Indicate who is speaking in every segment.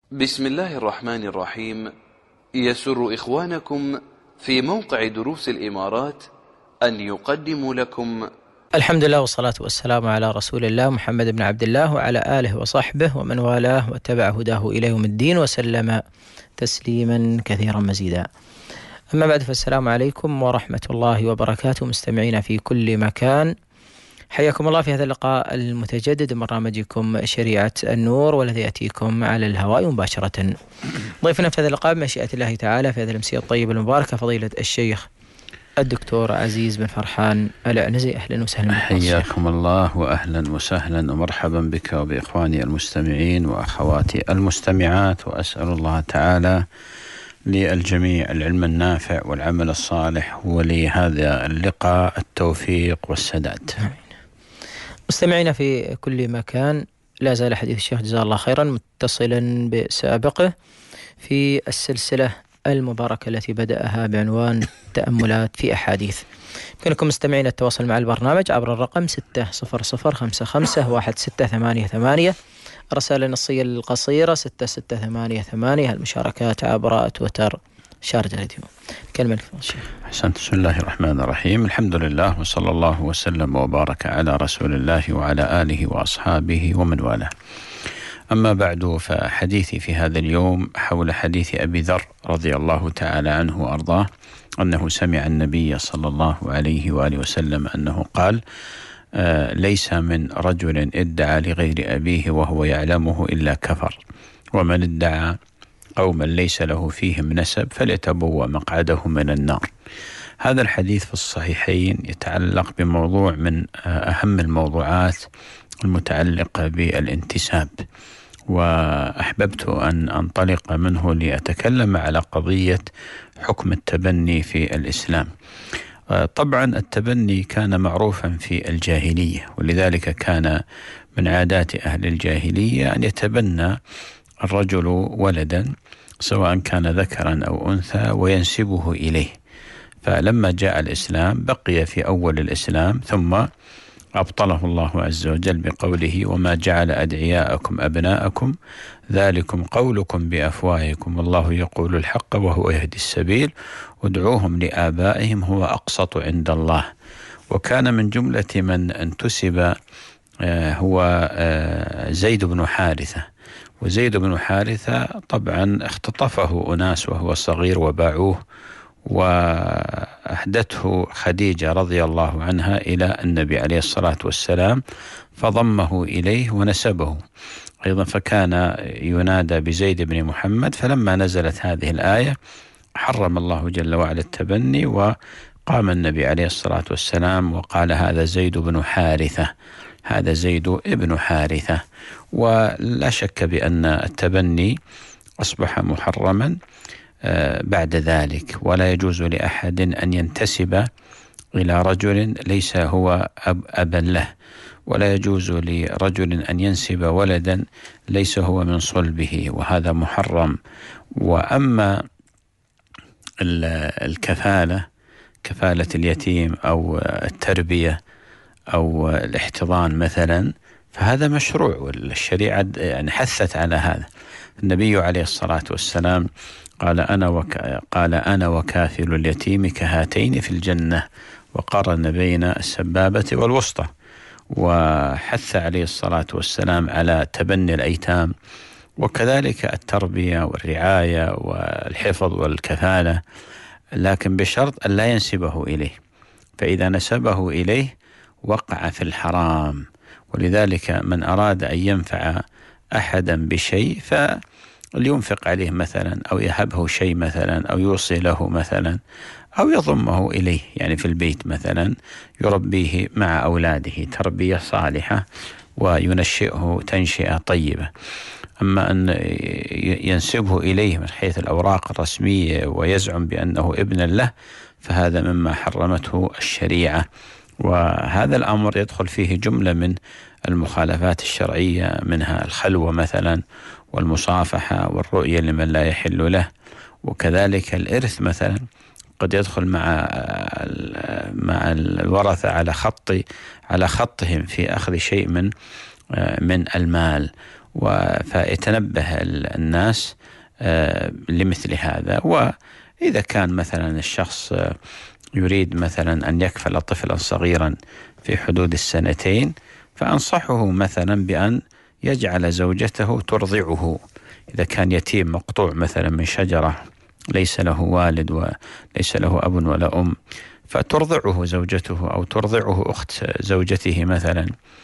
Speaker 1: بسم الله الرحمن الرحيم. يسر إخوانكم في موقع دروس الإمارات أن يقدموا لكم
Speaker 2: الحمد لله والصلاة والسلام على رسول الله محمد بن عبد الله وعلى آله وصحبه ومن والاه واتبع هداه إلى يوم الدين وسلم تسليما كثيرا مزيدا. أما بعد، فالسلام عليكم ورحمة الله وبركاته مستمعين في كل مكان، حياكم الله في هذا اللقاء المتجدد من برنامجكم شريعة النور، والذي يأتيكم على الهواء مباشرة. ضيفنا في هذا اللقاء بمشيئة الله تعالى في هذه الأمسية الطيبة المباركة فضيلة الشيخ الدكتور عزيز بن فرحان العنزي. أهلا وسهلا بك.
Speaker 3: حياكم الله وأهلا وسهلا ومرحبا بك وبإخواني المستمعين وأخواتي المستمعات، وأسأل الله تعالى للجميع العلم النافع والعمل الصالح، ولهذا اللقاء التوفيق والسداد.
Speaker 2: مستمعين في كل مكان، لا زال حديث الشيخ جزاه الله خيرا متصلا بسابقه في السلسلة المباركة التي بدأها بعنوان تأملات في أحاديث. يمكنكم مستمعين التواصل مع البرنامج عبر الرقم 600551688، الرسائل النصية القصيرة 6688، المشاركات عبر تويتر شارجة راديو. كلمة لك الشيخ.
Speaker 3: أحسنت. بسم الله الرحمن الرحيم، الحمد لله وصلى الله وسلم وبارك على رسول الله وعلى آله وأصحابه ومن والاه. أما بعد، فحديثي في هذا اليوم حول حديث أبي ذر رضي الله تعالى عنه وأرضاه أنه سمع النبي صلى الله عليه وآله وسلم أنه قال: ليس من رجل ادعى لغير أبيه وهو يعلمه إلا كفر، ومن ادعى قوما ليس له فيهم نسب فليتبوأ مقعده من النار. هذا الحديث في الصحيحين يتعلق بموضوع من أهم الموضوعات المتعلقة بالانتساب، وأحببت أن أنطلق منه لأتكلم على قضية حكم التبني في الإسلام. طبعا التبني كان معروفا في الجاهلية، ولذلك كان من عادات أهل الجاهلية أن يتبنى الرجل ولدا سواء كان ذكرا أو أنثى وينسبه إليه. فلما جاء الإسلام بقي في أول الإسلام، ثم أبطله الله عز وجل بقوله: وما جعل أدعياءكم أبناءكم ذلكم قولكم بأفواهكم والله يقول الحق وهو يهدي السبيل ادعوهم لآبائهم هو أقسط عند الله. وكان من جملة من انتسب هو زيد بن حارثة. وزيد بن حارثة طبعا اختطفه أناس وهو صغير وباعوه، وأهدته خديجة رضي الله عنها إلى النبي عليه الصلاة والسلام فضمه إليه ونسبه أيضا، فكان ينادى بزيد بن محمد. فلما نزلت هذه الآية حرم الله جل وعلا التبني، وقام النبي عليه الصلاة والسلام وقال: هذا زيد بن حارثة، هذا زيد ابن حارثة. ولا شك بأن التبني أصبح محرما بعد ذلك، ولا يجوز لأحد أن ينتسب إلى رجل ليس هو أبا له، ولا يجوز لرجل أن ينسب ولدا ليس هو من صلبه، وهذا محرم. وأما الكفالة، كفالة اليتيم أو التربية أو الاحتضان مثلا، فهذا مشروع، والشريعة يعني حثت على هذا. النبي عليه الصلاة والسلام قال: أنا وكافل اليتيم كهاتين في الجنة، وقارن بين السبابة والوسطى. وحث عليه الصلاة والسلام على تبني الأيتام، وكذلك التربية والرعاية والحفظ والكفالة، لكن بشرط أن لا ينسبه إليه، فإذا نسبه إليه وقع في الحرام. ولذلك من أراد أن ينفع أحدا بشيء فلينفق عليه مثلا، أو يهبه شيء مثلا، أو يوصي له مثلا، أو يضمه إليه يعني في البيت مثلا، يربيه مع أولاده تربية صالحة وينشئه تنشئة طيبة. أما أن ينسبه إليه من حيث الأوراق الرسمية ويزعم بأنه ابن له، فهذا مما حرمته الشريعة. وهذا الأمر يدخل فيه جملة من المخالفات الشرعية، منها الخلوة مثلا، والمصافحة، والرؤية لمن لا يحل له، وكذلك الإرث مثلا قد يدخل مع الورثة على خطهم في أخذ شيء من المال. فيتنبه الناس لمثل هذا. وإذا كان مثلا الشخص يريد مثلا أن يكفل طفلا صغيرا في حدود 2 فأنصحه مثلا بأن يجعل زوجته ترضعه. إذا كان يتيم مقطوع مثلا من شجرة ليس له والد وليس له أب ولا أم، فترضعه زوجته أو ترضعه أخت زوجته مثلا،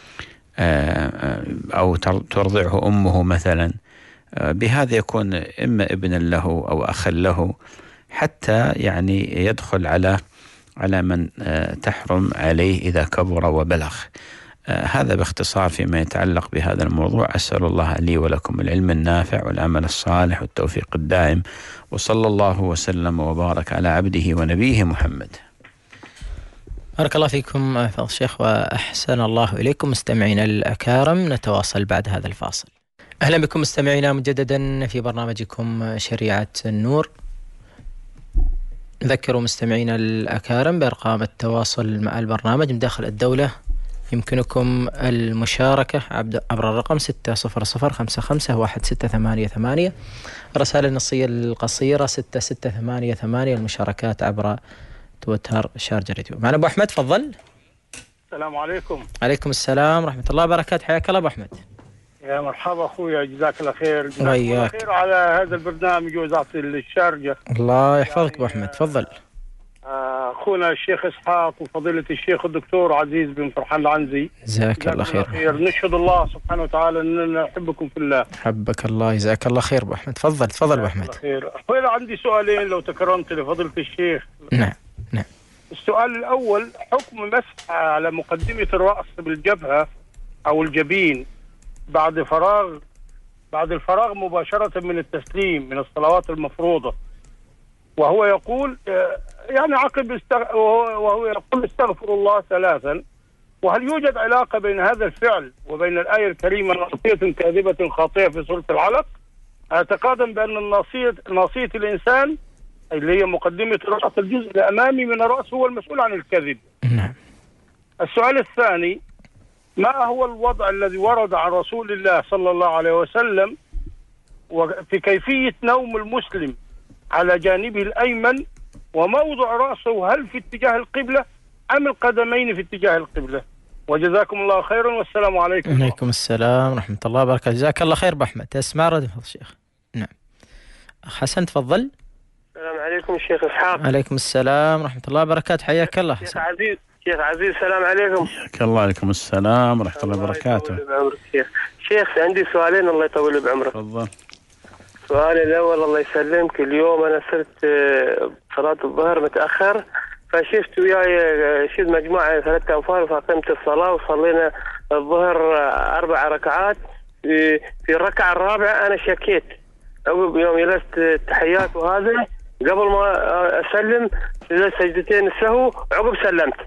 Speaker 3: أو ترضعه أمه مثلا. بهذا يكون إما ابن له أو أخ له، حتى يعني يدخل على من تحرم عليه إذا كبر وبلغ. هذا باختصار فيما يتعلق بهذا الموضوع. أسأل الله لي ولكم العلم النافع والعمل الصالح والتوفيق الدائم، وصلى الله وسلم وبارك على عبده ونبيه محمد.
Speaker 2: بارك الله فيكم فضل الشيخ وأحسن الله إليكم. مستمعينا الأكارم، نتواصل بعد هذا الفاصل. أهلا بكم مستمعينا مجددا في برنامجكم شريعة النور. نذكروا مستمعينا الأكارم بأرقام التواصل مع البرنامج من داخل الدولة. يمكنكم المشاركة عبر الرقم 600551688. الرسائل النصية القصيرة 6688. المشاركات عبر تويتر شارجة راديو. معنا أبو أحمد، تفضل.
Speaker 4: السلام عليكم.
Speaker 2: عليكم السلام ورحمة الله وبركاته. حياك الله أبو أحمد.
Speaker 4: يا مرحبا أخويا، جزاك الله خير.
Speaker 2: جزاك الله
Speaker 4: خير على هذا البرنامج وإذاعة الشارجة.
Speaker 2: الله يحفظك أبو أحمد، تفضل.
Speaker 4: أخونا الشيخ إسحاق وفضيلة الشيخ الدكتور عزيز بن فرحان العنزي،
Speaker 2: جزاك الله خير.
Speaker 4: نشهد الله سبحانه وتعالى أننا نحبكم في الله.
Speaker 2: حبك الله، جزاك الله خير أبو أحمد. تفضل أبو أحمد.
Speaker 4: أخويا عندي سؤالين لو تكرمت لفضيلة الشيخ.
Speaker 2: نعم.
Speaker 4: السؤال الأول، حكم مسح على مقدمة الرأس بالجبهة أو الجبين بعد الفراغ مباشرة من التسليم من الصلوات المفروضة، وهو يقول يعني وهو يقول استغفر الله 3. وهل يوجد علاقة بين هذا الفعل وبين الآية الكريمة ناصية كاذبة خاطئة في سورة العلق؟ اعتقادا بأن ناصية الإنسان اللي هي مقدمة الرأس، الجزء الأمامي من الرأس، هو المسؤول عن الكذب.
Speaker 2: نعم.
Speaker 4: السؤال الثاني، ما هو الوضع الذي ورد عن رسول الله صلى الله عليه وسلم وفي كيفية نوم المسلم على جانبه الأيمن، وموضع رأسه هل في اتجاه القبلة أم القدمين في اتجاه القبلة؟ وجزاكم الله خيرا والسلام عليكم.
Speaker 2: وعليكم السلام ورحمة الله وبركاته. جزاك الله خير بأحمد. تسمع رد فضل الشيخ. نعم. حسن تفضل.
Speaker 4: السلام عليكم الشيخ إسحاق.
Speaker 2: عليكم السلام ورحمة الله وبركاته. حياك الله.
Speaker 4: شيخ عزيز السلام عليكم.
Speaker 3: حياك الله. عليكم السلام ورحمة الله وبركاته.
Speaker 4: شيخ عندي سؤالين الله يطول بعمرك.
Speaker 3: تفضل.
Speaker 4: السؤال الأول، الله يسلمك، اليوم أنا صرت صلاة الظهر متأخر، فشفت وياي شفت مجموعة 3 أنفار فقمت الصلاة وصلينا الظهر 4 ركعات. في الركعة الرابعة أنا شكيت عقب يوم جلست التحيات وهذا، قبل ما أسلم سجدتين السهو عقب سلمت.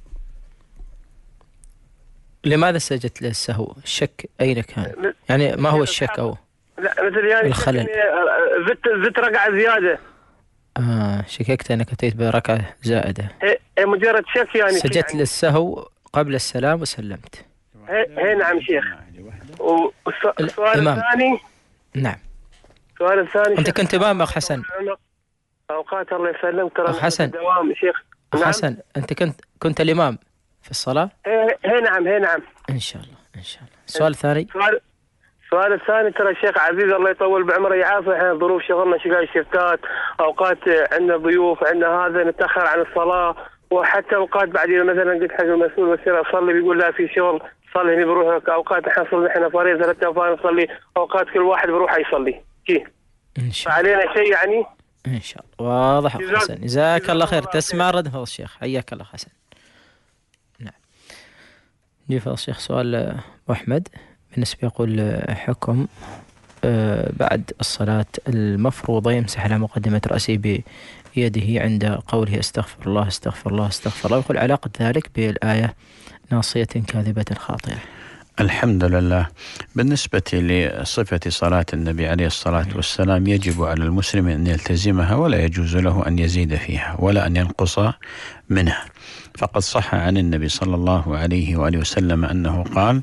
Speaker 2: لماذا سجدت للسهو؟ الشك أين كان؟ يعني ما هو الشك أو؟
Speaker 4: لا مثل يعني
Speaker 2: الخلل.
Speaker 4: زدت ركعة زيادة.
Speaker 2: شككت أنك أتيت بركعة زائدة.
Speaker 4: مجرد شك يعني.
Speaker 2: سجدت للسهو قبل السلام وسلمت.
Speaker 4: نعم شيخ. والسؤال الثاني.
Speaker 2: نعم.
Speaker 4: السؤال الثاني،
Speaker 2: أنت كنت إمام أخ حسن.
Speaker 4: أوقات الله يسلمك ترى
Speaker 2: أخ حسن.
Speaker 4: دوام شيخ.
Speaker 2: أخ حسن، أنت كنت الإمام في الصلاة؟
Speaker 4: نعم.
Speaker 2: إن شاء الله. السؤال الثاني.
Speaker 4: السؤال الثاني، ترى الشيخ عزيز الله يطول بعمره يعافى، احنا ظروف شغلنا شقاي شفتات، اوقات عندنا ضيوف، عندنا هذا نتاخر عن الصلاه، وحتى اوقات بعدين مثلا قلت حق المسؤول بصير اصلي بيقول لا في شغل صلي هنا بروح. اوقات احنا فريق 3 أنفار نصلي، اوقات كل واحد بروح يصلي
Speaker 2: ان شاء
Speaker 4: الله. علينا شيء يعني
Speaker 2: ان شاء الله. واضح أبو حسن. جزاك الله خير. تسمع رد فضل الشيخ. حياك الله حسن. نعم. نجي فضل الشيخ سؤال أبو أحمد بالنسبة يقول حكم بعد الصلاة المفروضة يمسح على مقدمة رأسه بيده عند قوله استغفر الله استغفر الله استغفر الله، يقول علاقة ذلك بالآية ناصية كاذبة خاطئة.
Speaker 3: الحمد لله. بالنسبة لصفة صلاة النبي عليه الصلاة والسلام يجب على المسلم أن يلتزمها، ولا يجوز له أن يزيد فيها ولا أن ينقص منها. فقد صح عن النبي صلى الله عليه وآله وسلم أنه قال: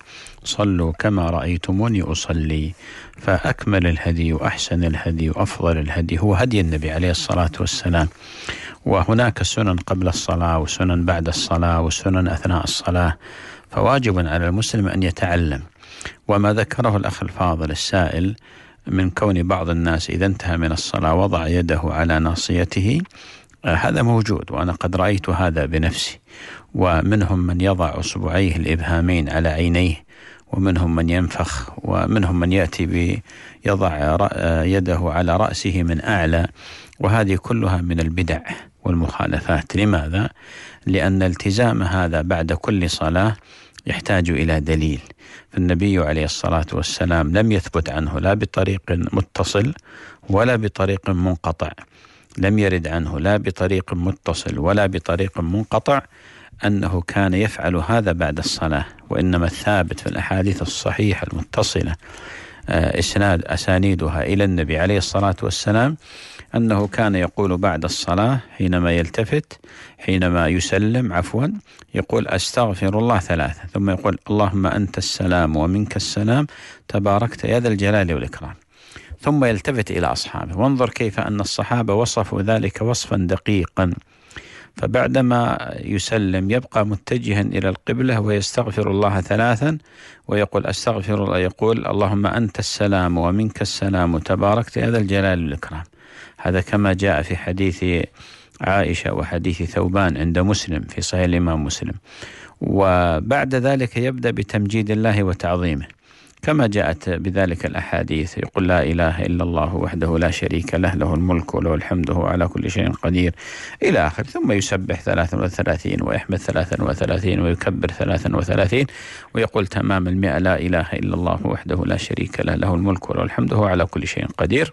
Speaker 3: صلوا كما رأيتموني أصلي. فأكمل الهدي وأحسن الهدي وأفضل الهدي هو هدي النبي عليه الصلاة والسلام. وهناك سنن قبل الصلاة وسنن بعد الصلاة وسنن أثناء الصلاة، فواجب على المسلم أن يتعلم. وما ذكره الأخ الفاضل السائل من كون بعض الناس إذا انتهى من الصلاة وضع يده على ناصيته، هذا موجود وأنا قد رأيت هذا بنفسي. ومنهم من يضع أصبعيه الإبهامين على عينيه، ومنهم من ينفخ، ومنهم من يأتي يضع يده على رأسه من أعلى، وهذه كلها من البدع والمخالفات. لماذا؟ لأن التزام هذا بعد كل صلاة يحتاج إلى دليل. فالنبي عليه الصلاة والسلام لم يثبت عنه لا بطريق متصل ولا بطريق منقطع، لم يرد عنه لا بطريق متصل ولا بطريق منقطع أنه كان يفعل هذا بعد الصلاة. وإنما الثابت في الأحاديث الصحيحة المتصلة أسانيدها إلى النبي عليه الصلاة والسلام أنه كان يقول بعد الصلاة حينما يلتفت، حينما يسلم يقول أستغفر الله 3، ثم يقول اللهم أنت السلام ومنك السلام تباركت يا ذا الجلال والإكرام، ثم يلتفت إلى أصحابه. وانظر كيف أن الصحابة وصفوا ذلك وصفا دقيقا. فبعدما يسلم يبقى متجها إلى القبلة ويستغفر الله 3 ويقول أستغفر الله، يقول اللهم أنت السلام ومنك السلام تباركت يا ذا الجلال والإكرام. هذا كما جاء في حديث عائشة وحديث ثوبان عند مسلم في صحيح الإمام مسلم. وبعد ذلك يبدأ بتمجيد الله وتعظيمه كما جاءت بذلك الأحاديث، يقول لا إله إلا الله وحده لا شريك له، له الملك وله الحمد وهو على كل شيء قدير إلى آخر. ثم يسبح 33 ويحمد 33 ويكبر 33 ويقول تمام 100 لا إله إلا الله وحده لا شريك له، له الملك وله الحمد وهو على كل شيء قدير.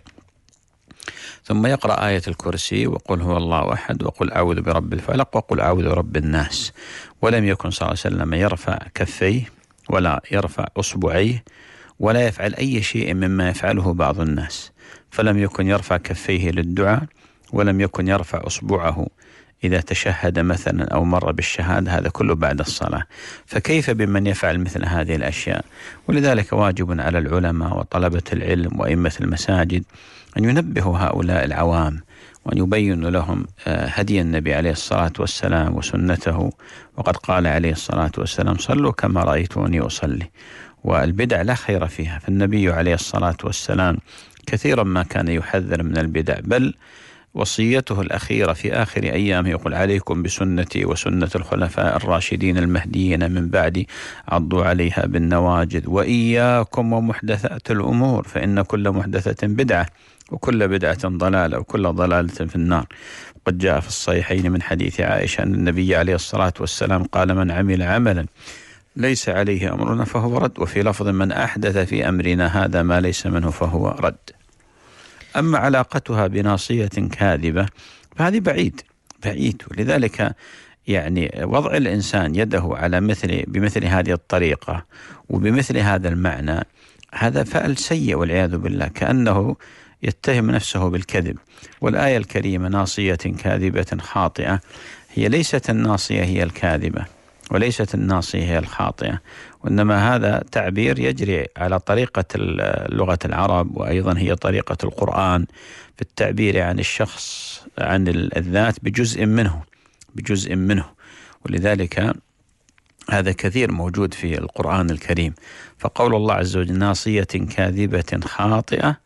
Speaker 3: ثم يقرأ آية الكرسي وقل هو الله أحد وقل أعوذ برب الفلق وقل أعوذ برب الناس. ولم يكن صلى الله عليه وسلم يرفع كفيه ولا يرفع أصبعيه ولا يفعل أي شيء مما يفعله بعض الناس. فلم يكن يرفع كفيه للدعاء، ولم يكن يرفع أصبعه إذا تشهد مثلا أو مر بالشهادة، هذا كله بعد الصلاة. فكيف بمن يفعل مثل هذه الأشياء؟ ولذلك واجب على العلماء وطلبة العلم وأئمة المساجد أن ينبهوا هؤلاء العوام وأن يبينوا لهم هدي النبي عليه الصلاة والسلام وسنته. وقد قال عليه الصلاة والسلام صلوا كما رأيتوني أصلي. والبدع لا خير فيها، فالنبي عليه الصلاة والسلام كثيرا ما كان يحذر من البدع، بل وصيته الأخيرة في آخر أيامه يقول عليكم بسنتي وسنة الخلفاء الراشدين المهديين من بعدي عضوا عليها بالنواجذ وإياكم ومحدثات الأمور فإن كل محدثة بدعة وكل بدعة ضلالة وكل ضلالة في النار. قد جاء في الصحيحين من حديث عائشة أن النبي عليه الصلاة والسلام قال من عمل عملا ليس عليه أمرنا فهو رد، وفي لفظ من أحدث في أمرنا هذا ما ليس منه فهو رد. أما علاقتها بناصية كاذبة فهذه بعيد. ولذلك يعني وضع الإنسان يده على بمثل هذه الطريقة وبمثل هذا المعنى هذا فعل سيء والعياذ بالله، كأنه يتهم نفسه بالكذب. والآية الكريمة ناصية كاذبة خاطئة، هي ليست الناصية هي الكاذبة وليست الناصية هي الخاطئة، وإنما هذا تعبير يجري على طريقة لغة العرب، وأيضا هي طريقة القرآن في التعبير عن الشخص عن الذات بجزء منه. ولذلك هذا كثير موجود في القرآن الكريم. فقول الله عز وجل ناصية كاذبة خاطئة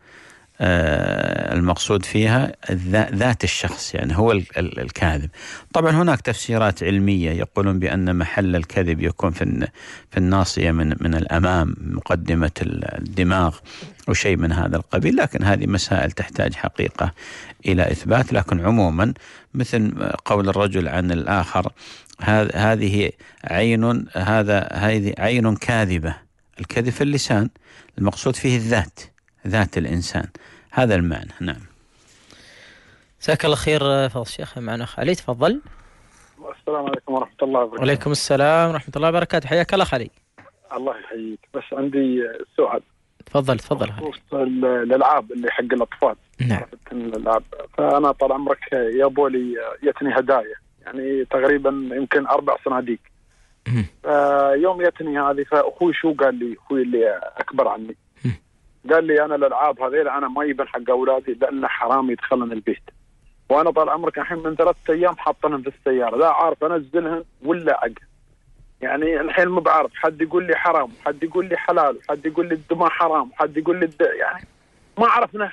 Speaker 3: المقصود فيها ذات الشخص، يعني هو الكاذب. طبعا هناك تفسيرات علمية يقولون بأن محل الكذب يكون في الناصية من الأمام مقدمة الدماغ وشيء من هذا القبيل، لكن هذه مسائل تحتاج حقيقة إلى إثبات. لكن عموما مثل قول الرجل عن الآخر هذه عين كاذبة، الكذب في اللسان، المقصود فيه ذات الإنسان، هذا المعنى. نعم.
Speaker 2: جزاك الله خير فضل الشيخ. معنا أخ علي، تفضل.
Speaker 5: السلام عليكم ورحمة الله وبركاته.
Speaker 2: وعليكم السلام ورحمة الله وبركاته، حياك الله علي.
Speaker 5: الله يحييك. بس عندي سؤال.
Speaker 2: تفضل
Speaker 5: بخصوص الألعاب اللي حق الأطفال.
Speaker 2: نعم.
Speaker 5: الألعاب، فأنا طال عمرك يابولي يتني هدايا، يعني تقريبا يمكن 4 صناديق. يوم يتني هذه، فأخوي شو قال لي؟ أخوي اللي أكبر عني قال لي أنا الألعاب هذه أنا ما يبن حق أولادي لأن حرام يدخلن البيت، وأنا طال عمرك الحين من 3 أيام حاطنهم في السيارة، لا عارف أنزلهن ولا أقل. يعني الحين ما بعرف، حد يقول لي حرام، حد يقول لي حلال، حد يقول لي الدماء حرام، حد يقول لي يعني ما عرفنا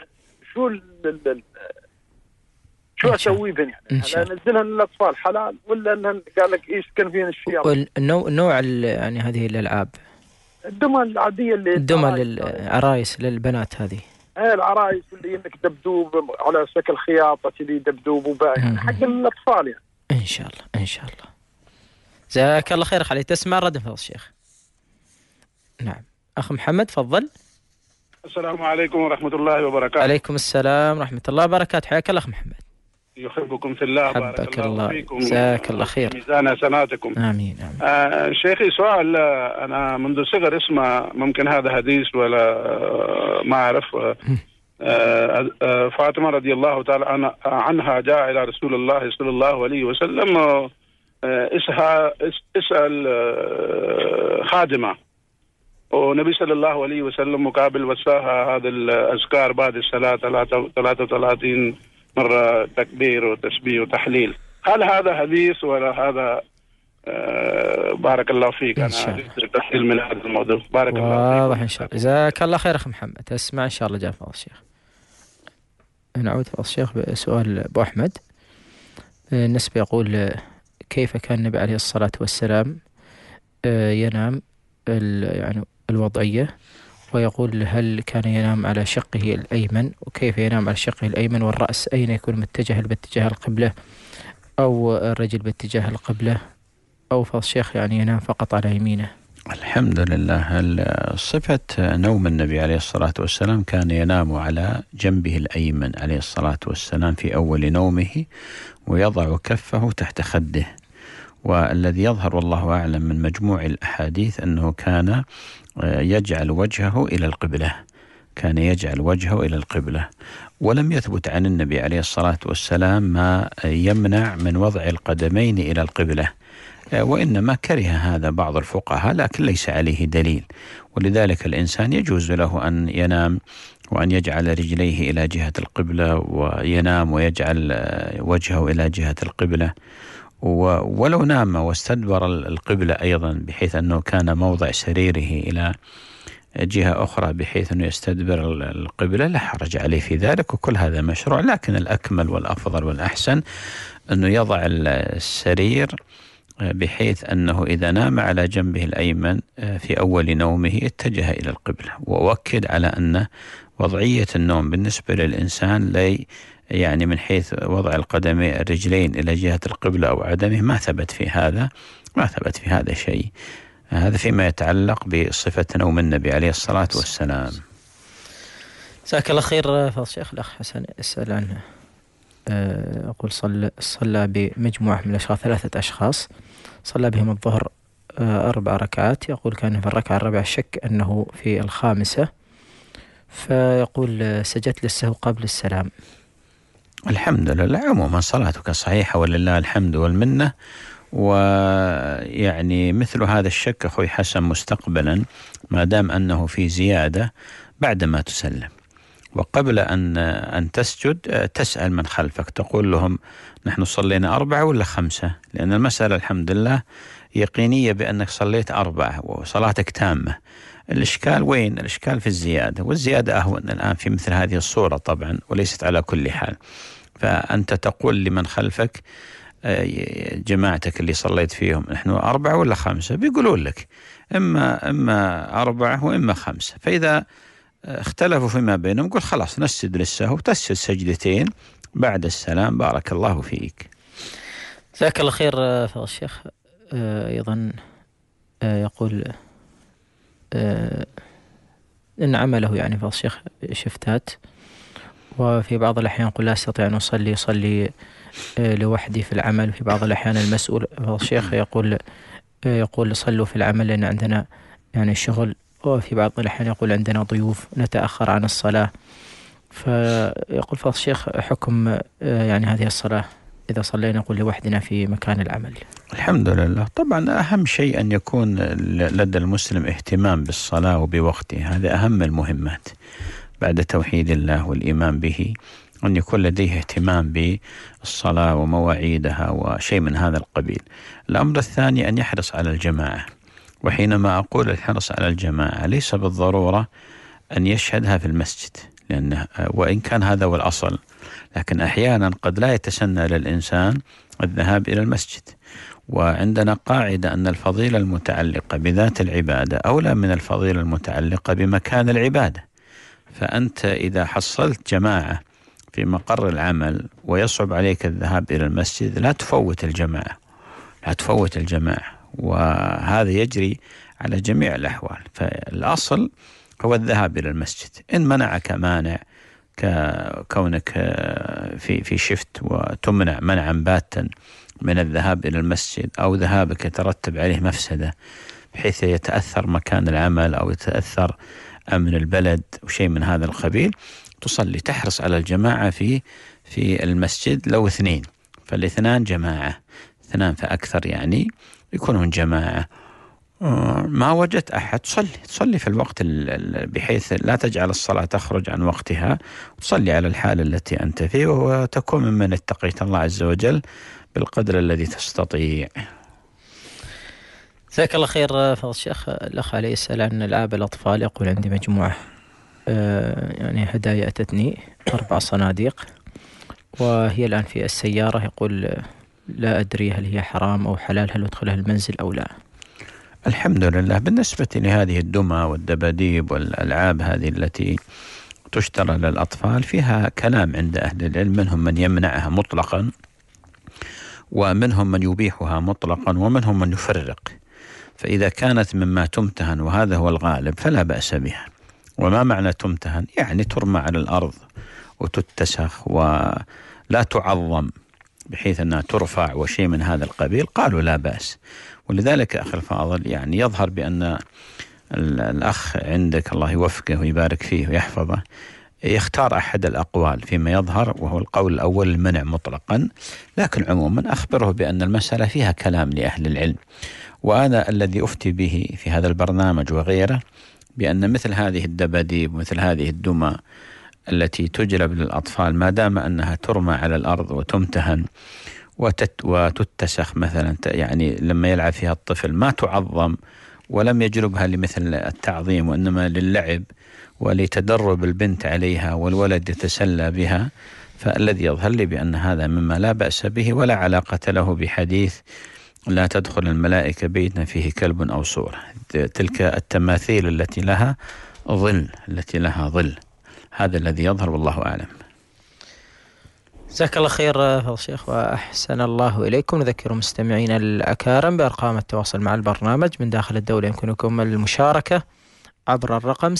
Speaker 5: شو اسوي بهم، يعني انزلها للاطفال حلال ولا انها قال لك ايش كان فيها الشيء.
Speaker 2: نوع يعني هذه الالعاب
Speaker 5: الدمى العاديه اللي
Speaker 2: الدمى للعرايس للبنات هذه،
Speaker 5: العرايس اللي انك دبدوب على شكل خياطه كذي دبدوب وباين حق الاطفال يعني.
Speaker 2: ان شاء الله ان شاء الله. جزاك الله خير خليل. تسمع رد فضل الشيخ. نعم اخ محمد تفضل.
Speaker 4: السلام عليكم ورحمه الله وبركاته.
Speaker 2: عليكم السلام ورحمه الله وبركاته. حياك الله اخ محمد.
Speaker 4: يحبكم في الله.
Speaker 2: بارك الله فيكم. جزاك الله خير.
Speaker 4: ميزان حسناتكم.
Speaker 2: امين.
Speaker 4: شيخي سؤال، انا منذ صغر اسمع، ممكن هذا حديث ولا ما اعرف. فاطمه رضي الله تعالى عنها جاء الى رسول الله صلى الله عليه وسلم اسال خادمه، ونبي صلى الله عليه وسلم مقابل وصاها هذا الاذكار بعد الصلاه 33 مرة تكبير وتسبيح وتحليل. هل هذا حديث ولا هذا؟ بارك الله فيك. أنا تحليل من هذا الموضوع. بارك الله فيك.
Speaker 2: واضح إن شاء الله. جزاك الله خير أخي محمد. تسمع إن شاء الله. جاء فضل الشيخ. نعود فضل الشيخ بسؤال أبو أحمد. النسبة يقول كيف كان النبي عليه الصلاة والسلام ينام يعني الوضعية، ويقول هل كان ينام على شقه الأيمن، وكيف ينام على شقه الأيمن، والرأس أين يكون متجه باتجاه القبلة أو الرجل باتجاه القبلة، أو فضل الشيخ يعني ينام فقط على يمينه؟
Speaker 3: الحمد لله. صفة نوم النبي عليه الصلاة والسلام كان ينام على جنبه الأيمن عليه الصلاة والسلام في أول نومه، ويضع كفه تحت خده. والذي يظهر والله أعلم من مجموع الأحاديث أنه كان يجعل وجهه إلى القبلة، كان يجعل وجهه إلى القبلة. ولم يثبت عن النبي عليه الصلاة والسلام ما يمنع من وضع القدمين إلى القبلة، وإنما كره هذا بعض الفقهاء، لكن ليس عليه دليل. ولذلك الإنسان يجوز له أن ينام وأن يجعل رجليه إلى جهة القبلة، وينام ويجعل وجهه إلى جهة القبلة. ولو نام واستدبر القبلة أيضا، بحيث أنه كان موضع سريره إلى جهة أخرى بحيث أنه يستدبر القبلة، لا حرج عليه في ذلك، وكل هذا مشروع. لكن الأكمل والأفضل والأحسن أنه يضع السرير بحيث أنه إذا نام على جنبه الأيمن في أول نومه اتجه إلى القبلة. وأؤكد على أن وضعية النوم بالنسبة للإنسان لا يعني من حيث وضع القدمين الرجلين إلى جهة القبلة أو عدمه ما ثبت في هذا شيء. هذا فيما يتعلق بصفة نوم النبي عليه الصلاة والسلام.
Speaker 2: جزاك الله خير. فضل الشيخ الأخ حسن يسأل عنه، أقول صلى بمجموعة من الأشخاص، 3 أشخاص، صلى بهم الظهر 4 ركعات. يقول كان في الركعة الرابعة شك أنه في الخامسة، فيقول سجدت للسهو قبل السلام.
Speaker 3: الحمد لله. عموما صلاتك صحيحة ولله الحمد والمنة. ويعني مثل هذا الشك أخوي حسن مستقبلا ما دام أنه في زيادة بعدما تسلم، وقبل أن تسجد تسأل من خلفك، تقول لهم نحن صلينا 4 ولا 5، لأن المسألة الحمد لله يقينية بأنك صليت 4 وصلاتك تامة. الإشكال وين؟ الإشكال في الزيادة، والزيادة أهون الآن في مثل هذه الصورة طبعا، وليست على كل حال. فأنت تقول لمن خلفك جماعتك اللي صليت فيهم نحن 4 ولا 5، بيقولون لك إما 4 وإما 5. فإذا اختلفوا فيما بينهم قل خلاص نسجد للسهو، تسجد سجدتين بعد السلام. بارك الله فيك.
Speaker 2: جزاك الله خير. فضل الشيخ أيضا يقول إن عمله يعني فضل الشيخ شفتات، وفي بعض الأحيان يقول لا أستطيع أن أصلي لوحدي في العمل. في بعض الأحيان المسؤول فضل الشيخ يقول صلوا في العمل لأن عندنا يعني شغل، وفي بعض الأحيان يقول عندنا ضيوف نتأخر عن الصلاة. فيقول فضل الشيخ حكم يعني هذه الصلاة إذا صلينا نقول لوحدنا في مكان العمل؟
Speaker 3: الحمد لله. طبعا أهم شيء أن يكون لدى المسلم اهتمام بالصلاة وبوقتها، هذا أهم المهمات بعد توحيد الله والإيمان به، أن يكون لديه اهتمام بالصلاة ومواعيدها وشيء من هذا القبيل. الأمر الثاني أن يحرص على الجماعة، وحينما أقول الحرص على الجماعة ليس بالضرورة أن يشهدها في المسجد، لأنه وإن كان هذا هو الأصل، لكن أحيانا قد لا يتسنى للإنسان الذهاب إلى المسجد. وعندنا قاعدة أن الفضيلة المتعلقة بذات العبادة أولى من الفضيلة المتعلقة بمكان العبادة. فأنت إذا حصلت جماعة في مقر العمل ويصعب عليك الذهاب إلى المسجد، لا تفوت الجماعة، لا تفوت الجماعة، وهذا يجري على جميع الأحوال. فالأصل هو الذهاب إلى المسجد. إن منعك مانع كونك في شفت وتمنع منعا باتا من الذهاب إلى المسجد، أو ذهابك يترتب عليه مفسدة بحيث يتأثر مكان العمل أو يتأثر أمن البلد وشيء من هذا القبيل، تصلي، تحرص على الجماعة في المسجد. لو 2 فالاثنان جماعة، 2 فأكثر يعني يكونون جماعة. ما وجدت أحد تصلي في الوقت بحيث لا تجعل الصلاة تخرج عن وقتها، وتصلي على الحال التي أنت فيه، وتكون ممن اتقيت الله عز وجل بالقدر الذي تستطيع.
Speaker 2: جزاك الله خير فضل الشيخ. الأخ عليه السلام عن ألعاب الأطفال يقول عندي مجموعة يعني هدايا أتتني 4 صناديق، وهي الآن في السيارة. يقول لا أدري هل هي حرام أو حلال، هل أدخلها المنزل أو لا؟
Speaker 3: الحمد لله. بالنسبة لهذه الدمى والدباديب والألعاب هذه التي تشترى للأطفال فيها كلام عند أهل العلم، منهم من يمنعها مطلقا، ومنهم من يبيحها مطلقا، ومنهم من يفرق. فإذا كانت مما تمتهن وهذا هو الغالب فلا بأس بها. وما معنى تمتهن؟ يعني ترمى على الأرض وتتسخ ولا تعظم بحيث أنها ترفع وشيء من هذا القبيل، قالوا لا بأس. ولذلك أخي الفاضل يعني يظهر بأن الأخ عندك الله يوفقه ويبارك فيه ويحفظه يختار أحد الأقوال فيما يظهر، وهو القول الأول المنع مطلقا. لكن عموما أخبره بأن المسألة فيها كلام لأهل العلم، وأنا الذي أفتي به في هذا البرنامج وغيره بأن مثل هذه الدباديب ومثل هذه الدمى التي تجلب للأطفال ما دام أنها ترمى على الأرض وتمتهن وتتسخ مثلا، يعني لما يلعب فيها الطفل ما تعظم ولم يجلبها لمثل التعظيم وإنما للعب ولتدرب البنت عليها والولد يتسلى بها، فالذي يظهر لي بأن هذا مما لا بأس به ولا علاقة له بحديث لا تدخل الملائكة بيتنا فيه كلب أو صورة. تلك التماثيل التي لها ظل، هذا الذي يظهر والله أعلم.
Speaker 2: جزاك الله خير فضل الشيخ وأحسن الله إليكم. نذكر مستمعينا الأكارم بأرقام التواصل مع البرنامج من داخل الدولة. يمكنكم المشاركة عبر الرقم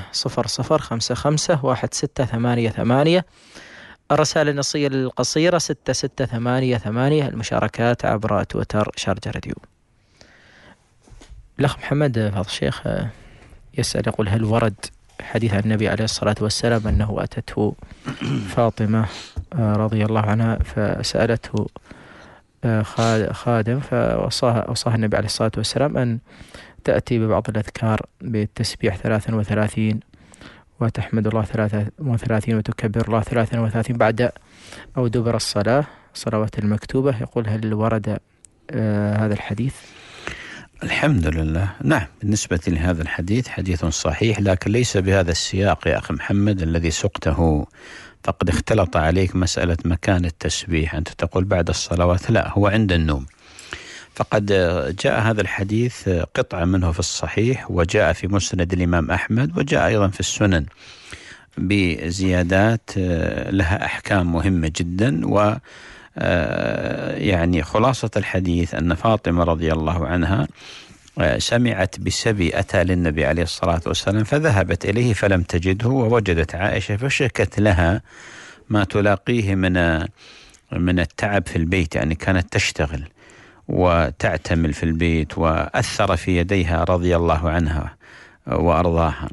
Speaker 2: 600551688، الرسائل النصية القصيرة 6688، المشاركات عبر تويتر شارجة راديو. الأخ محمد فضل الشيخ يسأل يقول هل ورد حديث عن النبي عليه الصلاة والسلام أنه أتته فاطمة رضي الله عنها فسألته خادم فوصاها النبي عليه الصلاة والسلام أن تأتي ببعض الأذكار بالتسبيح 33 وتحمد الله 33 وتكبر الله 33 بعد أو دبر الصلاة صلوات المكتوبة. يقول هل ورد هذا الحديث؟
Speaker 3: الحمد لله، نعم. بالنسبة لهذا الحديث حديث صحيح، لكن ليس بهذا السياق يا أخي محمد الذي سقته، فقد اختلط عليك مسألة مكان التسبيح. أنت تقول بعد الصلوات، لا، هو عند النوم. فقد جاء هذا الحديث قطعة منه في الصحيح، وجاء في مسند الإمام أحمد، وجاء أيضا في السنن بزيادات لها أحكام مهمة جدا. و يعني خلاصة الحديث أن فاطمة رضي الله عنها سمعت بسبي أتى للنبي عليه الصلاة والسلام فذهبت إليه فلم تجده، ووجدت عائشة فشكت لها ما تلاقيه من التعب في البيت، يعني كانت تشتغل وتعتمل في البيت، وأثر في يديها رضي الله عنها وأرضاها،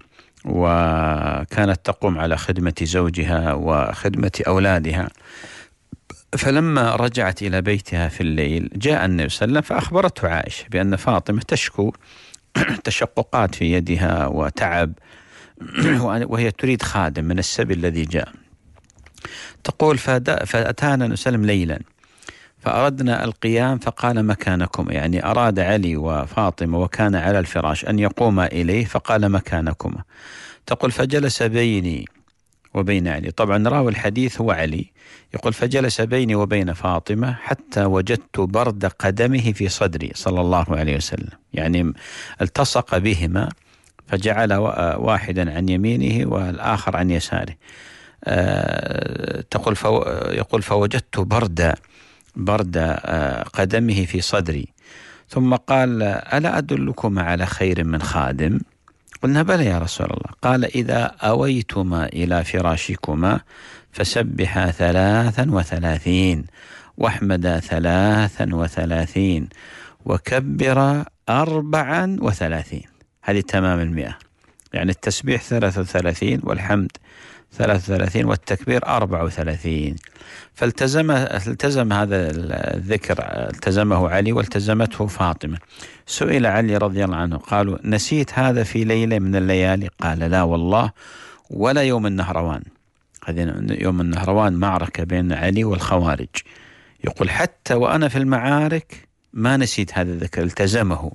Speaker 3: وكانت تقوم على خدمة زوجها وخدمة أولادها. فلما رجعت إلى بيتها في الليل جاء النبي صلى الله عليه وسلم فأخبرته عائشة بأن فاطمة تشكو تشققات في يدها وتعب وهي تريد خادم من السبي الذي جاء. تقول فأتانا النبي صلى الله عليه وسلم ليلا فأردنا القيام فقال مكانكم، يعني أراد علي وفاطمة وكان على الفراش أن يقوما إليه فقال مكانكما. تقول فجلس بيني وبين علي، طبعا راوي الحديث هو علي، يقول فجلس بيني وبين فاطمة حتى وجدت برد قدمه في صدري صلى الله عليه وسلم، يعني التصق بهما فجعل واحدا عن يمينه والآخر عن يساره. يقول فوجدت برد قدمه في صدري، ثم قال ألا أدلكما على خير من خادم؟ قلنا بلى يا رسول الله. قال إذا أويتما إلى فراشكما فسبحا 33 واحمدا 33 وكبرا 34. هذه تمام 100، يعني التسبيح 33 والحمد 33 والتكبير 34. فالتزم هذا الذكر، التزمه علي والتزمته فاطمة. سئل علي رضي الله عنه قالوا نسيت هذا في ليلة من الليالي؟ قال لا والله ولا يوم النهروان. هذا يوم النهروان معركة بين علي والخوارج، يقول حتى وأنا في المعارك ما نسيت هذا الذكر، التزمه.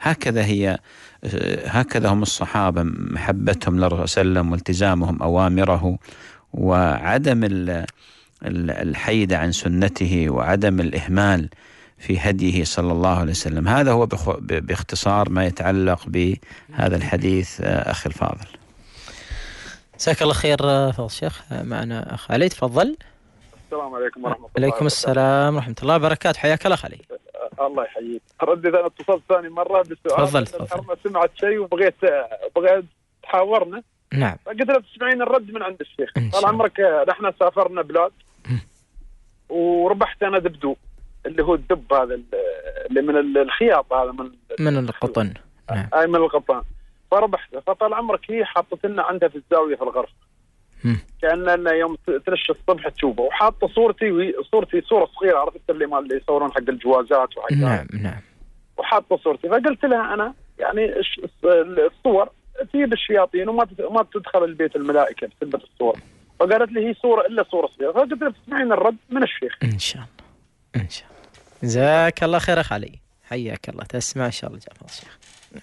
Speaker 3: هكذا هم الصحابة، محبتهم للرسول صلى الله عليه وسلم والتزامهم أوامره وعدم الحيد عن سنته وعدم الإهمال في هديه صلى الله عليه وسلم. هذا هو باختصار ما يتعلق بهذا الحديث أخي الفاضل.
Speaker 2: جزاك الله خير فضل الشيخ. معنا أخ علي، تفضل.
Speaker 5: السلام عليكم ورحمة الله.
Speaker 2: عليكم السلام ورحمة الله وبركاته، حياك الله علي.
Speaker 5: الله يحييك. ردت أنا اتصلت ثاني مرة بسؤال.
Speaker 2: تفضل.
Speaker 5: سمعت شيء وبغيت تحاورنا.
Speaker 2: نعم.
Speaker 5: فقلت له تسمعين الرد من عند الشيخ. طال عمرك نحن سافرنا بلاد وربحت أنا دبدوب، اللي هو الدب هذا اللي من الخياط، هذا من
Speaker 2: القطن.
Speaker 5: نعم. أي من القطن. فربحته، فطال عمرك هي حاطت لنا عندها في الزاوية في الغرفة كأننا يوم ترش الصبح تشوفه، وحاطة صورتي صورة صغيرة، عرفت اللي يصورون حق الجوازات وحق
Speaker 2: نعم.
Speaker 5: وحاطة صورتي. فقلت لها أنا يعني الصور تجيب الشياطين وما تدخل البيت الملائكة بسبب الصور. فقالت لي هي صورة إلا صورة صغيرة. فقلت لها تسمعين الرد من الشيخ
Speaker 2: إن شاء الله. جزاك الله خير أخ علي، حياك الله. تسمع إن شاء الله. جزاك الله الشيخ.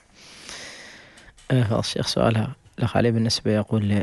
Speaker 2: الشيخ سؤالها الأخ علي بالنسبة يقول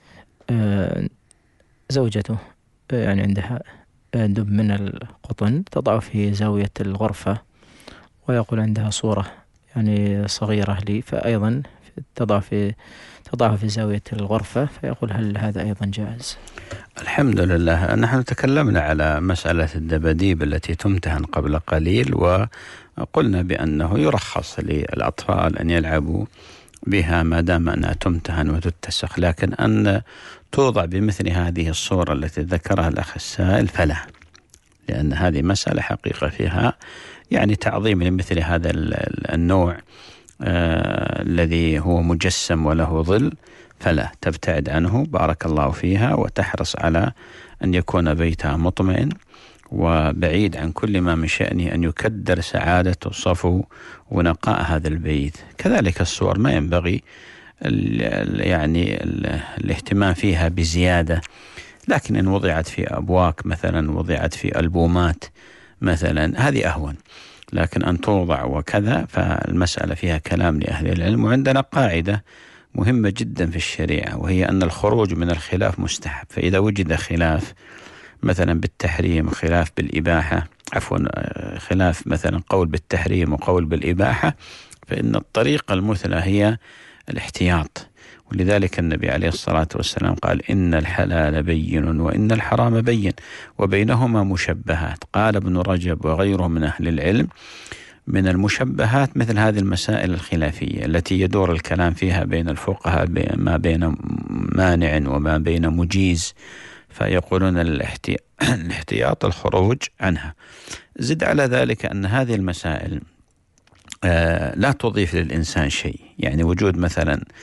Speaker 2: زوجته يعني عندها دب من القطن تضع في زاوية الغرفة، ويقول عندها صورة يعني صغيرة لي، فأيضا تضعه في زاوية الغرفة، فيقول هل هذا أيضا جائز؟
Speaker 3: الحمد لله. نحن تكلمنا على مسألة الدباديب التي تمتهن قبل قليل، وقلنا بأنه يرخص للأطفال أن يلعبوا بها ما دام أنها تمتهن وتتسخ، لكن أن توضع بمثل هذه الصورة التي ذكرها الأخ السائل فلا، لأن هذه مسألة حقيقة فيها يعني تعظيم لمثل هذا النوع الذي هو مجسم وله ظل، فلا، تبتعد عنه بارك الله فيها، وتحرص على أن يكون بيتها مطمئن وبعيد عن كل ما من شأنه أن يكدر سعادة وصفو ونقاء هذا البيت. كذلك الصور ما ينبغي يعني الاهتمام فيها بزيادة، لكن إن وضعت في أبواك مثلا، وضعت في ألبومات مثلا، هذه أهون، لكن أن توضع وكذا فالمسألة فيها كلام لأهل العلم. وعندنا قاعدة مهمة جدا في الشريعة، وهي أن الخروج من الخلاف مستحب. فإذا وجد خلاف مثلا بالتحريم، خلاف بالإباحة، خلاف مثلا قول بالتحريم وقول بالإباحة، فإن الطريقة المثلى هي الاحتياط. ولذلك النبي عليه الصلاة والسلام قال إن الحلال بين وإن الحرام بين وبينهما مشبهات. قال ابن رجب وغيره من أهل العلم من المشبهات مثل هذه المسائل الخلافية التي يدور الكلام فيها بين الفقهاء ما بين مانع وما بين مجيز، فيقولون الاحتياط الخروج عنها. زد على ذلك أن هذه المسائل لا تضيف للإنسان شيء، يعني وجود مثلا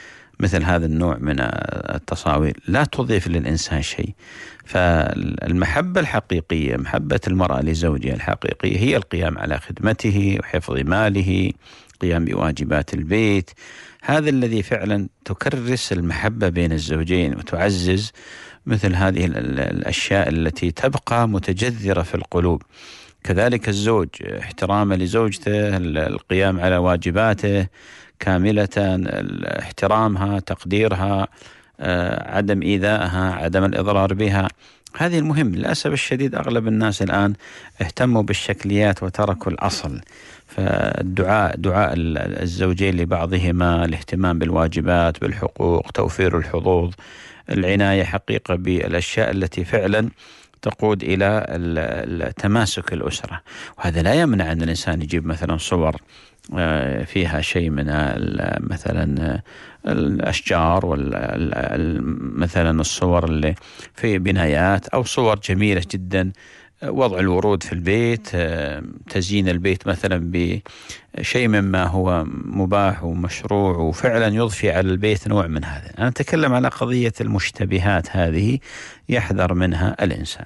Speaker 3: مثل هذا النوع من التصاوير لا تضيف للإنسان شيء. فالمحبة الحقيقية، محبة المرأة لزوجها الحقيقية، هي القيام على خدمته وحفظ ماله، قيام بواجبات البيت. هذا الذي فعلا تكرس المحبة بين الزوجين وتعزز مثل هذه الأشياء التي تبقى متجذرة في القلوب. كذلك الزوج احترامه لزوجته، القيام على واجباته كاملة، احترامها، تقديرها، عدم إيذائها، عدم الإضرار بها. هذه المهم. للأسف الشديد أغلب الناس الآن اهتموا بالشكليات وتركوا الأصل. فالدعاء، دعاء الزوجين لبعضهما، الاهتمام بالواجبات، بالحقوق، توفير الحظوظ، العناية حقيقة بالأشياء التي فعلا تقود إلى تماسك الأسرة. وهذا لا يمنع أن الإنسان يجيب مثلا صور فيها شيء من مثلا الأشجار مثلا الصور اللي في بنايات، أو صور جميلة جدا، وضع الورود في البيت، تزيين البيت مثلا بشيء مما هو مباح ومشروع وفعلا يضفي على البيت نوع من هذا. أنا أتكلم على قضية المشتبهات هذه يحذر منها الإنسان.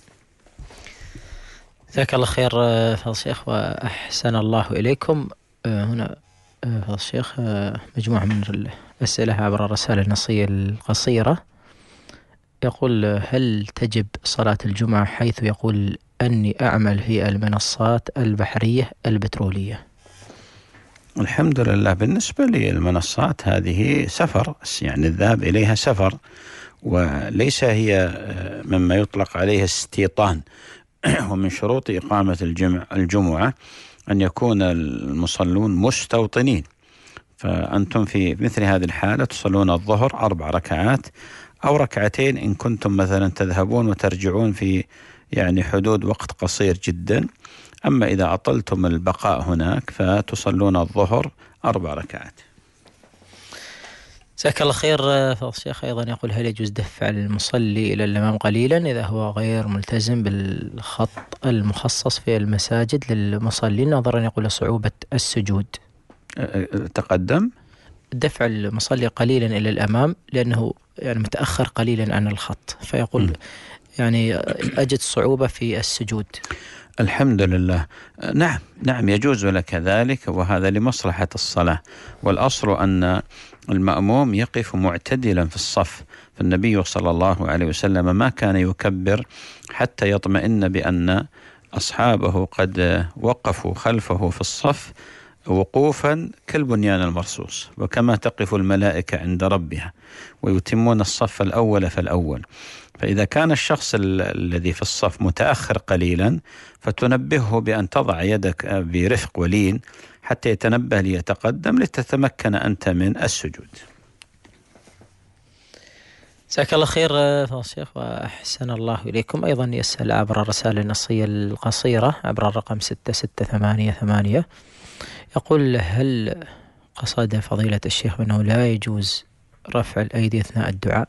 Speaker 2: جزاك الله خير فضل الشيخ وأحسن الله إليكم. هنا فضل الشيخ مجموعة من الأسئلة عبر الرسائل النصية القصيرة. يقول: هل تجب صلاة الجمعة حيث يقول أني أعمل في المنصات البحرية البترولية؟
Speaker 3: الحمد لله. بالنسبة للمنصات هذه سفر، يعني الذهاب إليها سفر، وليس هي مما يطلق عليها استيطان. ومن شروط إقامة الجمعة أن يكون المصلون مستوطنين. فأنتم في مثل هذه الحالة تصلون الظهر 4 ركعات أو 2 ركعتين إن كنتم مثلا تذهبون وترجعون في يعني حدود وقت قصير جدا. أما إذا أطلتم البقاء هناك فتصلون الظهر 4 ركعات.
Speaker 2: جزاك الله خير فضل الشيخ. أيضا يقول: هل يجوز دفع المصلي إلى الأمام قليلا إذا هو غير ملتزم بالخط المخصص في المساجد للمصلين، نظرا يقول صعوبة السجود؟
Speaker 3: تقدم
Speaker 2: دفع المصلي قليلا إلى الأمام لأنه يعني متأخر قليلا عن الخط، فيقول يعني أجد صعوبة في السجود.
Speaker 3: الحمد لله. نعم يجوز لك ذلك، وهذا لمصلحة الصلاة. والأصل أن المأموم يقف معتدلا في الصف. فالنبي صلى الله عليه وسلم ما كان يكبر حتى يطمئن بأن أصحابه قد وقفوا خلفه في الصف وقوفا كالبنيان المرصوص، وكما تقف الملائكة عند ربها، ويتمون الصف الأول فالأول. فإذا كان الشخص الذي في الصف متأخر قليلا فتنبهه بأن تضع يدك برفق ولين حتى يتنبه ليتقدم لتتمكن أنت من السجود.
Speaker 2: جزاك الله خير فضل الشيخ وأحسن الله إليكم. أيضا يسأل عبر الرسالة النصية القصيرة عبر الرقم 6688. يقول: هل قصد فضيلة الشيخ أنه لا يجوز رفع الأيدي أثناء الدعاء؟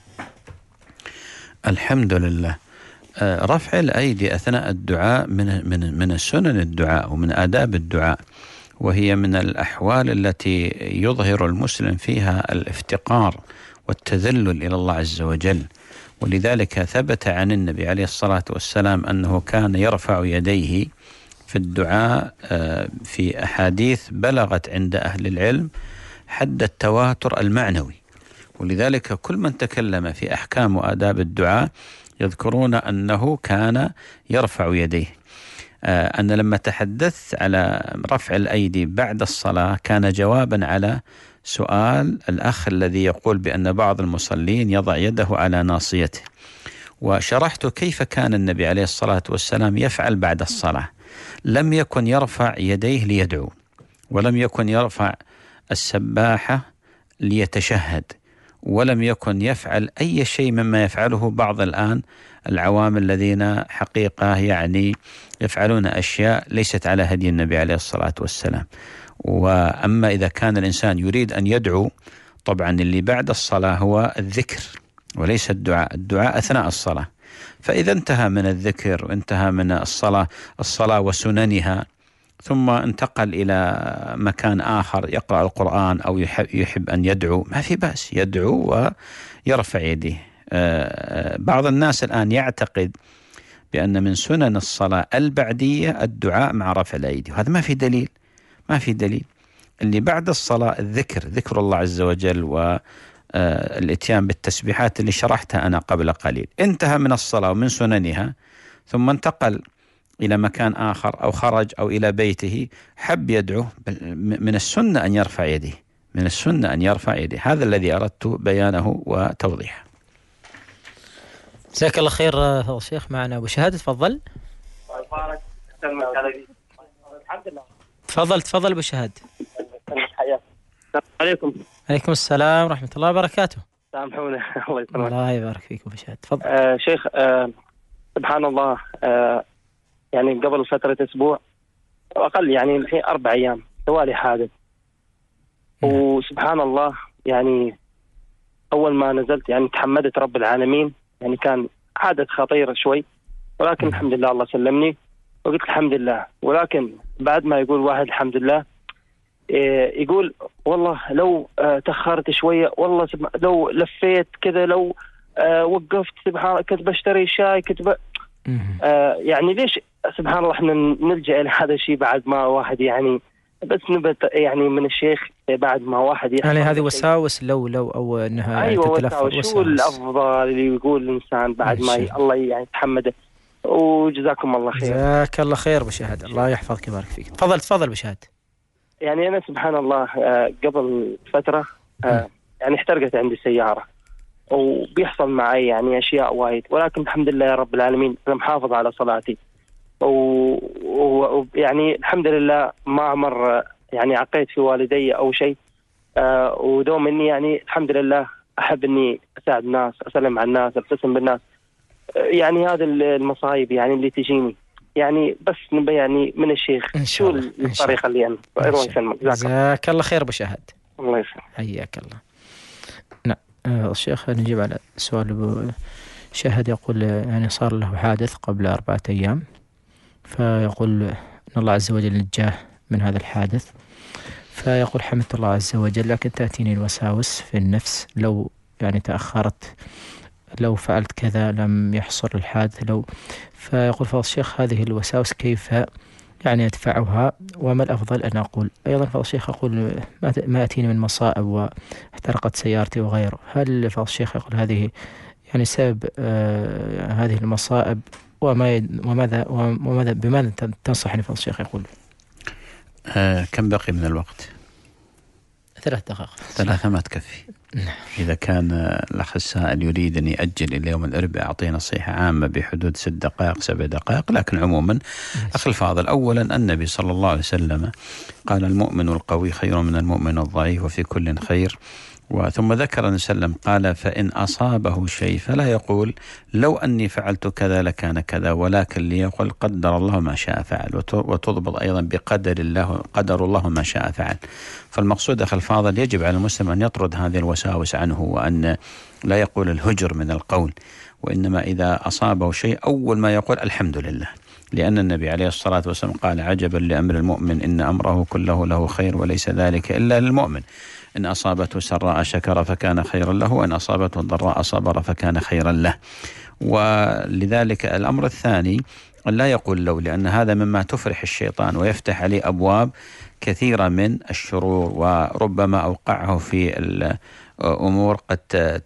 Speaker 3: الحمد لله. رفع الأيدي أثناء الدعاء من سنن الدعاء ومن آداب الدعاء، وهي من الأحوال التي يظهر المسلم فيها الافتقار والتذلل إلى الله عز وجل. ولذلك ثبت عن النبي عليه الصلاة والسلام أنه كان يرفع يديه في الدعاء في أحاديث بلغت عند أهل العلم حد التواتر المعنوي. ولذلك كل من تكلم في أحكام وآداب الدعاء يذكرون أنه كان يرفع يديه. أنا لما تحدثت على رفع الأيدي بعد الصلاة كان جوابا على سؤال الأخ الذي يقول بأن بعض المصلين يضع يده على ناصيته، وشرحت كيف كان النبي عليه الصلاة والسلام يفعل بعد الصلاة. لم يكن يرفع يديه ليدعو، ولم يكن يرفع السباحة ليتشهد، ولم يكن يفعل أي شيء مما يفعله بعض الآن العوام الذين حقيقة يعني يفعلون أشياء ليست على هدي النبي عليه الصلاة والسلام. وأما إذا كان الإنسان يريد أن يدعو، طبعا اللي بعد الصلاة هو الذكر وليس الدعاء. الدعاء أثناء الصلاة. فإذا انتهى من الذكر وانتهى من الصلاة وسننها ثم انتقل إلى مكان آخر يقرأ القرآن أو يحب أن يدعو، ما في بأس يدعو ويرفع يديه. بعض الناس الآن يعتقد بأن من سنن الصلاة البعدية الدعاء مع رفع الأيدي، وهذا ما في دليل، ما في دليل. اللي بعد الصلاة ذكر الله عز وجل والاتيان بالتسبيحات اللي شرحتها أنا قبل قليل. انتهى من الصلاة ومن سننها ثم انتقل إلى مكان آخر أو خرج أو إلى بيته، حب يدعو، من السنة أن يرفع يديه، من السنة أن يرفع يديه. هذا الذي أردت بيانه وتوضيحه.
Speaker 2: جزاك الله خير فضل الشيخ. معنا أبو شهادة، تفضل. تفضل أبو شهادة.
Speaker 6: السلام عليكم.
Speaker 2: عليكم السلام ورحمة الله وبركاته.
Speaker 6: سامحونا. الله يسلمك.
Speaker 2: الله يبارك فيكم أبو شهادة، تفضل.
Speaker 6: شيخ، سبحان الله، يعني قبل فترة أسبوع أقل، يعني الحين 4 أيام توالي حادث. وسبحان الله، يعني أول ما نزلت يعني تحمدت رب العالمين، يعني كان حادث خطير شوي، ولكن الحمد لله الله سلمني وقلت الحمد لله. ولكن بعد ما يقول واحد الحمد لله، يقول والله لو تأخرت شوية، والله لو لفيت كذا، لو وقفت، سبحان، كنت بشتري شاي، يعني ليش سبحان الله احنا نلجأ إلى هذا الشيء بعد ما واحد يعني بس نبت يعني من الشيخ، بعد ما واحد
Speaker 2: يعني هذه وساوس لو أو أنها
Speaker 6: أيوة
Speaker 2: وساوس.
Speaker 6: شو الأفضل اللي يقول الإنسان بعد ما الله يعني يتحمده. وجزاكم الله خير.
Speaker 2: جزاك الله خير بشهادة، الله يحفظك ويبارك فيك. تفضل بشهادة.
Speaker 6: يعني أنا سبحان الله قبل فترة يعني احترقت عندي سيارة، وبيحصل معي يعني أشياء وايد، ولكن الحمد لله يا رب العالمين أنا محافظ على صلاتي، ويعني الحمد لله ما مر يعني عقيت في والدي أو شيء. ودوم إني يعني الحمد لله أحب إني أساعد الناس، أسلم على الناس، أبتسم بالناس. يعني هذا المصايب يعني اللي تجيني، يعني بس نبي يعني من الشيخ شو الطريقة اللي أنا الله يسلمك.
Speaker 2: جزاك الله خير بشهادة.
Speaker 6: الله يسلمك.
Speaker 2: حياك الله. نعم الشيخ، نجيب على سؤال أبو شهد. يقول يعني صار له حادث قبل 4 أيام، فيقول أن الله عز وجل نجاه من هذا الحادث، فيقول حمدت الله عز وجل، لكن تأتيني الوساوس في النفس، لو يعني تأخرت، لو فعلت كذا لم يحصل الحادث، فيقول فضل الشيخ هذه الوساوس كيف يعني أدفعها، وما الأفضل أن أقول؟ أيضا فضل الشيخ أقول ما أتيني من مصائب واحترقت سيارتي وغيره، هل فضل الشيخ يقول هذه يعني سبب هذه المصائب، بماذا تنصحني فضل الشيخ؟ يقول
Speaker 3: كم بقي من الوقت؟
Speaker 2: 3 دقائق.
Speaker 3: 3 ما تكفي. إذا كان الأخ السائل يريد أن يأجل إلى يوم الأربعاء أعطيه نصيحة عامة بحدود 6 دقائق 7 دقائق، لكن عموما أخي الفاضل، أولا النبي صلى الله عليه وسلم قال المؤمن القوي خير من المؤمن الضعيف وفي كل خير. ثم ذكر النبي صلى الله عليه وسلم قال فإن أصابه شيء فلا يقول لو أني فعلت كذا لكان كذا، ولكن ليقول قدر الله ما شاء فعل، وتضبط أيضا بقدر الله، قدر الله ما شاء فعل. فالمقصود أخي الفاضل يجب على المسلم أن يطرد هذه الوساوس عنه، وأن لا يقول الهجر من القول، وإنما إذا أصابه شيء أول ما يقول الحمد لله، لأن النبي عليه الصلاة والسلام قال عجبا لأمر المؤمن إن أمره كله له خير وليس ذلك إلا للمؤمن، إن أصابته سراء شكر فكان خيرا له، وإن أصابته ضراء صبر فكان خيرا له. ولذلك الأمر الثاني أن لا يقول لو، لأن هذا مما تفرح الشيطان ويفتح عليه أبواب كثيرة من الشرور، وربما أوقعه في الأمور قد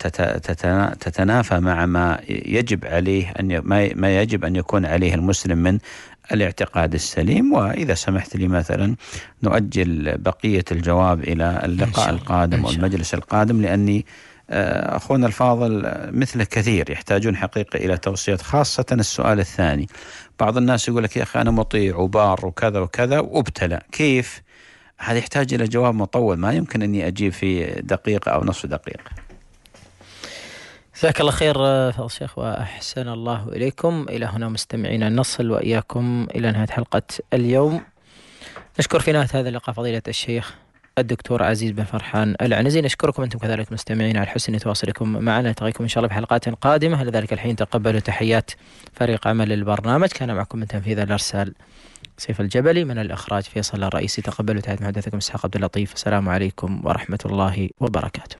Speaker 3: تتنافى مع ما يجب عليه ما يجب أن يكون عليه المسلم من الاعتقاد السليم. وإذا سمحت لي مثلا نؤجل بقية الجواب إلى اللقاء القادم والمجلس القادم، لأني أخونا الفاضل مثل كثير يحتاجون حقيقة إلى توصيات، خاصة السؤال الثاني. بعض الناس يقول لك يا أخي أنا مطيع وبار وكذا وكذا وابتلى، كيف؟ هذا يحتاج إلى جواب مطول، ما يمكن أني أجيب في دقيقة أو نصف دقيقة.
Speaker 2: جزاك الله خير فضل الشيخ وأحسن الله إليكم. إلى هنا مستمعينا نصل وإياكم إلى نهاية حلقة اليوم. نشكر في نهاية هذا اللقاء فضيلة الشيخ الدكتور عزيز بن فرحان العنزي. نشكركم أنتم كذلك مستمعين على حسن تواصلكم معنا. نلتقيكم إن شاء الله بحلقات قادمة. لذلك الحين تقبلوا تحيات فريق عمل البرنامج. كان معكم من تنفيذ الأرسال سيف الجبلي، من الإخراج فيصل الرئيسي. تقبلوا تحية محدثكم إسحاق عبد اللطيف. السلام عليكم ورحمة الله وبركاته.